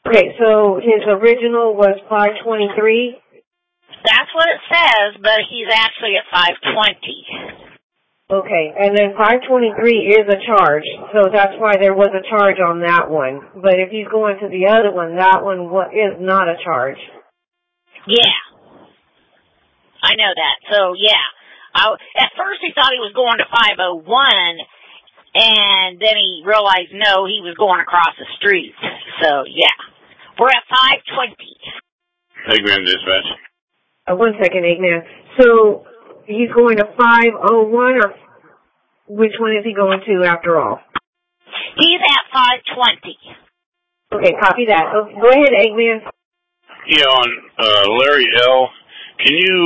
Okay, so his original was 523? That's what it says, but he's actually at 520. Okay, and then 523 is a charge, so that's why there was a charge on that one. But if he's going to the other one, that one is not a charge. Yeah, I know that. So, yeah. At first he thought he was going to 501, and then he realized, no, he was going across the street. So, yeah. We're at 520. Eggman dispatch. 1 second, Eggman. So, he's going to 501, or which one is he going to after all? He's at 520. Okay, copy that. Oh, go ahead, Eggman. Yeah, on Larry L., can you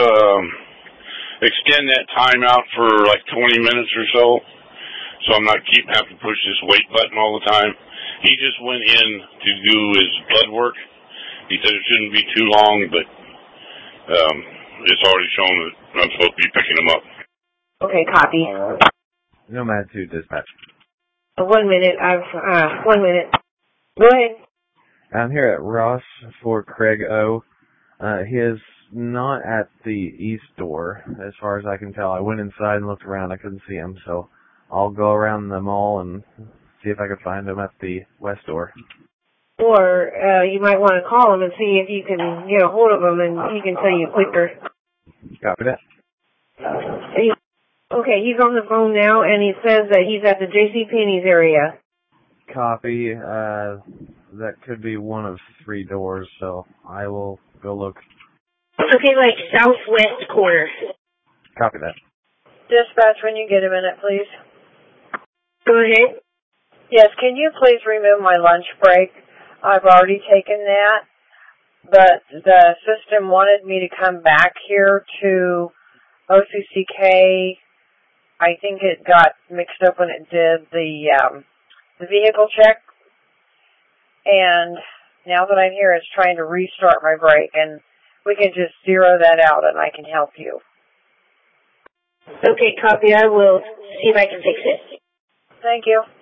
extend that time out for like 20 minutes or so I'm not having to push this wait button all the time? He just went in to do his blood work. He said it shouldn't be too long, but it's already shown that I'm supposed to be picking him up. Okay, copy. Nomad 2 dispatch. 1 minute. 1 minute. Go ahead. I'm here at Ross for Craig O. He is not at the east door, as far as I can tell. I went inside and looked around. I couldn't see him, so I'll go around the mall and see if I can find him at the west door. Or you might want to call him and see if you can get a hold of him, and he can tell you quicker. Copy that. Okay, he's on the phone now, and he says that he's at the JCPenney's area. Copy. That could be one of 3 doors, so I will go look. Okay, like southwest corner. Copy that. Dispatch, when you get a minute, please. Go ahead. Yes, can you please remove my lunch break? I've already taken that, but the system wanted me to come back here to OCCK. I think it got mixed up when it did the vehicle check. And now that I'm here, it's trying to restart my break, and we can just zero that out, and I can help you. Okay, copy. I will see if I can fix it. Thank you.